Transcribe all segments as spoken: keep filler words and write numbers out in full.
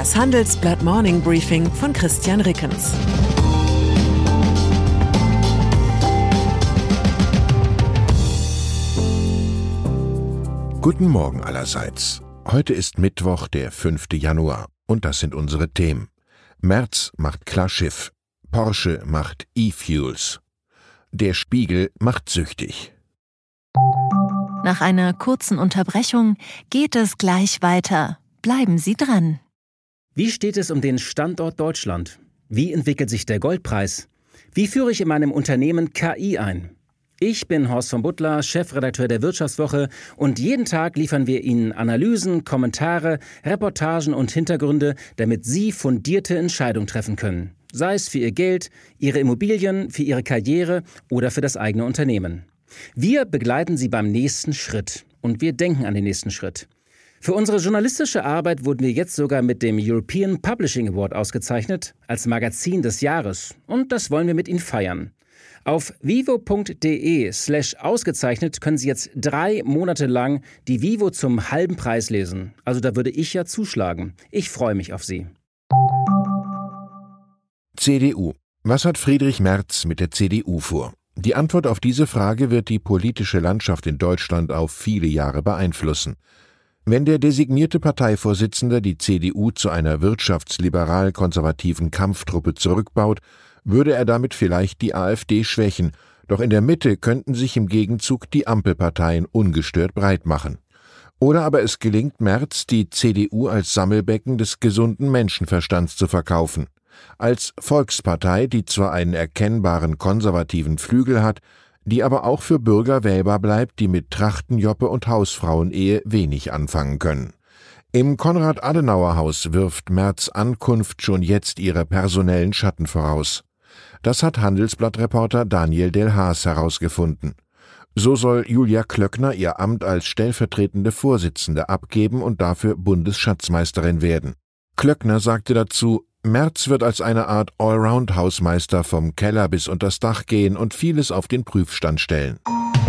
Das Handelsblatt Morning Briefing von Christian Rickens. Guten Morgen allerseits. Heute ist Mittwoch, der fünfte Januar. Und das sind unsere Themen. Merz macht Klarschiff. Porsche macht E-Fuels. Der Spiegel macht süchtig. Nach einer kurzen Unterbrechung geht es gleich weiter. Bleiben Sie dran. Wie steht es um den Standort Deutschland? Wie entwickelt sich der Goldpreis? Wie führe ich in meinem Unternehmen K I ein? Ich bin Horst von Butler, Chefredakteur der Wirtschaftswoche, und jeden Tag liefern wir Ihnen Analysen, Kommentare, Reportagen und Hintergründe, damit Sie fundierte Entscheidungen treffen können. Sei es für Ihr Geld, Ihre Immobilien, für Ihre Karriere oder für das eigene Unternehmen. Wir begleiten Sie beim nächsten Schritt und wir denken an den nächsten Schritt. Für unsere journalistische Arbeit wurden wir jetzt sogar mit dem European Publishing Award ausgezeichnet, als Magazin des Jahres, und das wollen wir mit Ihnen feiern. Auf vivo.de slash ausgezeichnet können Sie jetzt drei Monate lang die Vivo zum halben Preis lesen. Also da würde ich ja zuschlagen. Ich freue mich auf Sie. C D U. Was hat Friedrich Merz mit der C D U vor? Die Antwort auf diese Frage wird die politische Landschaft in Deutschland auf viele Jahre beeinflussen. Wenn der designierte Parteivorsitzende die C D U zu einer wirtschaftsliberal-konservativen Kampftruppe zurückbaut, würde er damit vielleicht die AfD schwächen, doch in der Mitte könnten sich im Gegenzug die Ampelparteien ungestört breit machen. Oder aber es gelingt Merz, die C D U als Sammelbecken des gesunden Menschenverstands zu verkaufen. Als Volkspartei, die zwar einen erkennbaren konservativen Flügel hat, die aber auch für Bürger wählbar bleibt, die mit Trachtenjoppe und Hausfrauenehe wenig anfangen können. Im Konrad-Adenauer-Haus wirft Merz' Ankunft schon jetzt ihre personellen Schatten voraus. Das hat Handelsblatt-Reporter Daniel Delhaas herausgefunden. So soll Julia Klöckner ihr Amt als stellvertretende Vorsitzende abgeben und dafür Bundesschatzmeisterin werden. Klöckner sagte dazu: Merz wird als eine Art Allround-Hausmeister vom Keller bis unters Dach gehen und vieles auf den Prüfstand stellen.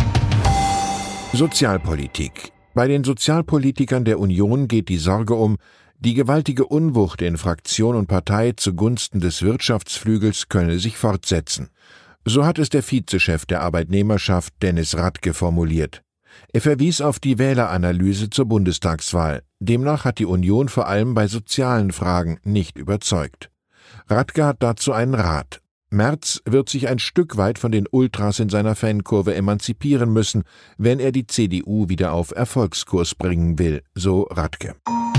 Sozialpolitik. Bei den Sozialpolitikern der Union geht die Sorge um, die gewaltige Unwucht in Fraktion und Partei zugunsten des Wirtschaftsflügels könne sich fortsetzen. So hat es der Vizechef der Arbeitnehmerschaft Dennis Radke formuliert. Er verwies auf die Wähleranalyse zur Bundestagswahl. Demnach hat die Union vor allem bei sozialen Fragen nicht überzeugt. Radke hat dazu einen Rat. Merz wird sich ein Stück weit von den Ultras in seiner Fankurve emanzipieren müssen, wenn er die C D U wieder auf Erfolgskurs bringen will, so Radke.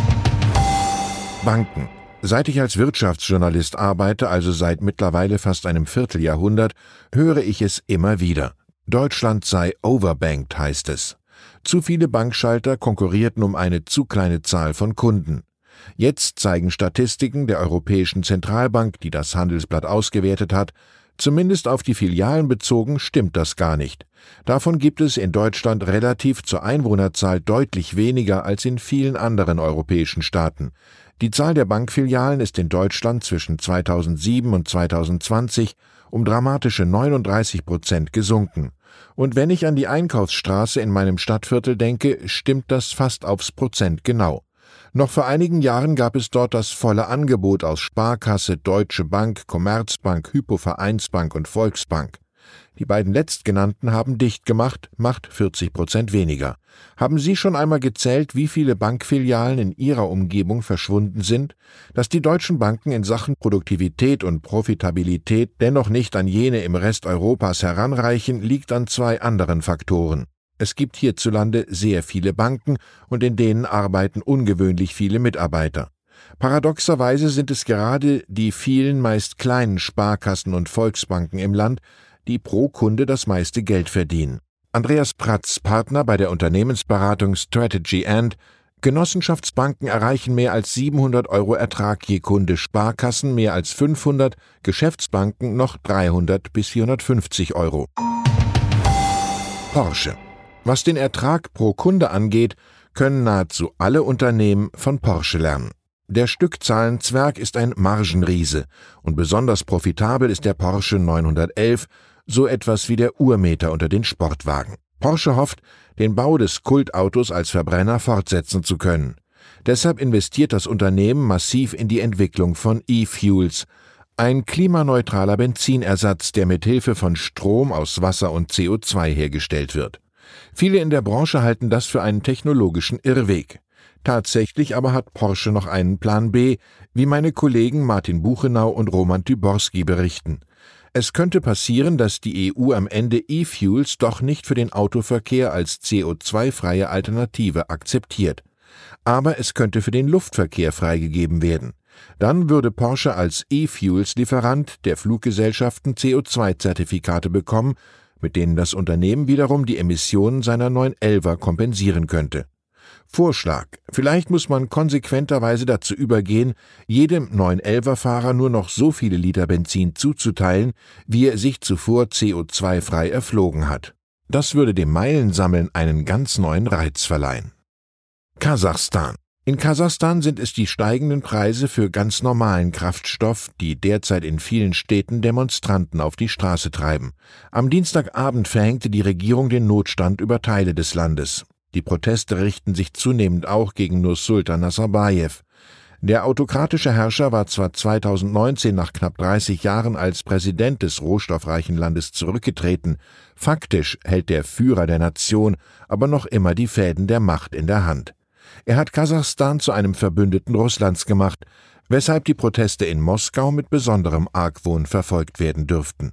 Banken. Seit ich als Wirtschaftsjournalist arbeite, also seit mittlerweile fast einem Vierteljahrhundert, höre ich es immer wieder. Deutschland sei overbanked, heißt es. Zu viele Bankschalter konkurrierten um eine zu kleine Zahl von Kunden. Jetzt zeigen Statistiken der Europäischen Zentralbank, die das Handelsblatt ausgewertet hat, zumindest auf die Filialen bezogen stimmt das gar nicht. Davon gibt es in Deutschland relativ zur Einwohnerzahl deutlich weniger als in vielen anderen europäischen Staaten. Die Zahl der Bankfilialen ist in Deutschland zwischen zweitausendsieben und zweitausendzwanzig um dramatische neununddreißig Prozent gesunken. Und wenn ich an die Einkaufsstraße in meinem Stadtviertel denke, stimmt das fast aufs Prozent genau. Noch vor einigen Jahren gab es dort das volle Angebot aus Sparkasse, Deutsche Bank, Commerzbank, Hypo-Vereinsbank und Volksbank. Die beiden letztgenannten haben dicht gemacht, macht vierzig Prozent weniger. Haben Sie schon einmal gezählt, wie viele Bankfilialen in Ihrer Umgebung verschwunden sind? Dass die deutschen Banken in Sachen Produktivität und Profitabilität dennoch nicht an jene im Rest Europas heranreichen, liegt an zwei anderen Faktoren. Es gibt hierzulande sehr viele Banken und in denen arbeiten ungewöhnlich viele Mitarbeiter. Paradoxerweise sind es gerade die vielen meist kleinen Sparkassen und Volksbanken im Land, die pro Kunde das meiste Geld verdienen. Andreas Pratz, Partner bei der Unternehmensberatung Strategy and: Genossenschaftsbanken erreichen mehr als siebenhundert Euro Ertrag je Kunde, Sparkassen mehr als fünfhundert, Geschäftsbanken noch dreihundert bis vierhundertfünfzig Euro. Porsche. Was den Ertrag pro Kunde angeht, können nahezu alle Unternehmen von Porsche lernen. Der Stückzahlenzwerg ist ein Margenriese und besonders profitabel ist der Porsche neunhundertelf, so etwas wie der Urmeter unter den Sportwagen. Porsche hofft, den Bau des Kultautos als Verbrenner fortsetzen zu können. Deshalb investiert das Unternehmen massiv in die Entwicklung von E-Fuels, ein klimaneutraler Benzinersatz, der mit Hilfe von Strom aus Wasser und C O zwei hergestellt wird. Viele in der Branche halten das für einen technologischen Irrweg. Tatsächlich aber hat Porsche noch einen Plan B, wie meine Kollegen Martin Buchenau und Roman Tyborski berichten. Es könnte passieren, dass die E U am Ende E-Fuels doch nicht für den Autoverkehr als C O zwei freie Alternative akzeptiert. Aber es könnte für den Luftverkehr freigegeben werden. Dann würde Porsche als E-Fuels-Lieferant der Fluggesellschaften C O zwei Zertifikate bekommen, mit denen das Unternehmen wiederum die Emissionen seiner neun elfer kompensieren könnte. Vorschlag: Vielleicht muss man konsequenterweise dazu übergehen, jedem neun elfer Fahrer nur noch so viele Liter Benzin zuzuteilen, wie er sich zuvor C O zwei frei erflogen hat. Das würde dem Meilensammeln einen ganz neuen Reiz verleihen. Kasachstan. In Kasachstan sind es die steigenden Preise für ganz normalen Kraftstoff, die derzeit in vielen Städten Demonstranten auf die Straße treiben. Am Dienstagabend verhängte die Regierung den Notstand über Teile des Landes. Die Proteste richten sich zunehmend auch gegen Nursultan Nazarbayev. Der autokratische Herrscher war zwar zweitausendneunzehn nach knapp dreißig Jahren als Präsident des rohstoffreichen Landes zurückgetreten, faktisch hält der Führer der Nation aber noch immer die Fäden der Macht in der Hand. Er hat Kasachstan zu einem Verbündeten Russlands gemacht, weshalb die Proteste in Moskau mit besonderem Argwohn verfolgt werden dürften.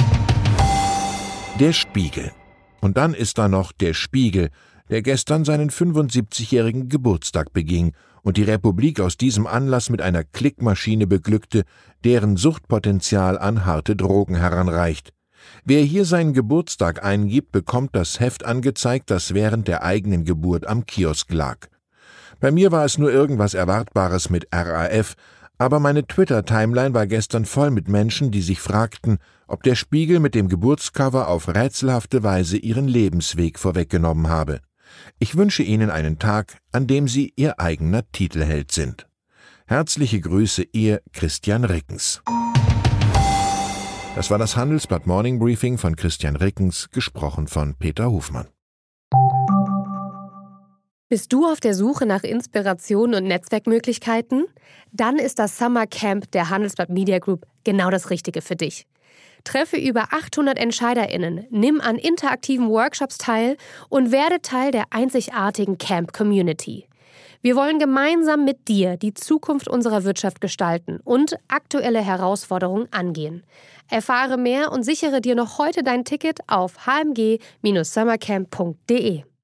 Der Spiegel. Und dann ist da noch der Spiegel, der gestern seinen fünfundsiebzigjährigen Geburtstag beging und die Republik aus diesem Anlass mit einer Klickmaschine beglückte, deren Suchtpotenzial an harte Drogen heranreicht. Wer hier seinen Geburtstag eingibt, bekommt das Heft angezeigt, das während der eigenen Geburt am Kiosk lag. Bei mir war es nur irgendwas Erwartbares mit R A F, aber meine Twitter-Timeline war gestern voll mit Menschen, die sich fragten, ob der Spiegel mit dem Geburtscover auf rätselhafte Weise ihren Lebensweg vorweggenommen habe. Ich wünsche Ihnen einen Tag, an dem Sie Ihr eigener Titelheld sind. Herzliche Grüße, Ihr Christian Rickens. Das war das Handelsblatt Morning Briefing von Christian Rickens, gesprochen von Peter Hofmann. Bist du auf der Suche nach Inspiration und Netzwerkmöglichkeiten? Dann ist das Summer Camp der Handelsblatt Media Group genau das Richtige für dich. Treffe über achthundert EntscheiderInnen, nimm an interaktiven Workshops teil und werde Teil der einzigartigen Camp-Community. Wir wollen gemeinsam mit dir die Zukunft unserer Wirtschaft gestalten und aktuelle Herausforderungen angehen. Erfahre mehr und sichere dir noch heute dein Ticket auf h m g Bindestrich summercamp punkt d e.